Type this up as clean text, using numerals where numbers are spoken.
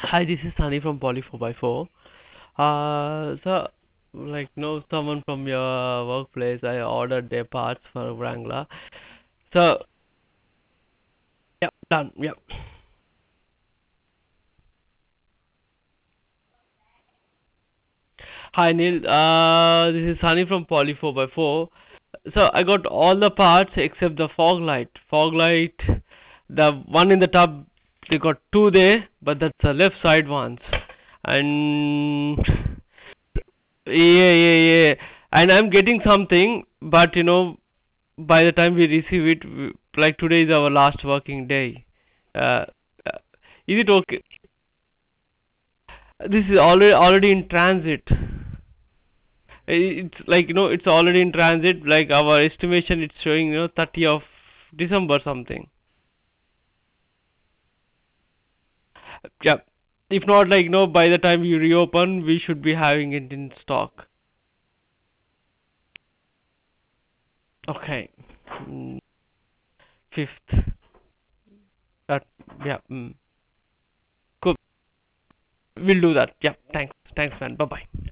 Hi, this is Sunny from Poly 4x4. So, someone from your workplace, I ordered their parts for Wrangler. So, yeah, done. Yeah. Hi, Neil. This is Sunny from Poly 4x4. So, I got all the parts except the fog light. Fog light, the one in the tub, they got two there, but that's the left side ones. And yeah. And I'm getting something, but by the time we receive it, like today is our last working day. Uh, uh, is it okay? This is already in transit. It's like it's already in transit. Like our estimation, it's showing 30 of December something. Yeah. If not, like by the time we reopen, we should be having it in stock. Okay. Mm, Fifth. That yeah. Cool. We'll do that. Yeah. Thanks. Thanks, man. Bye bye.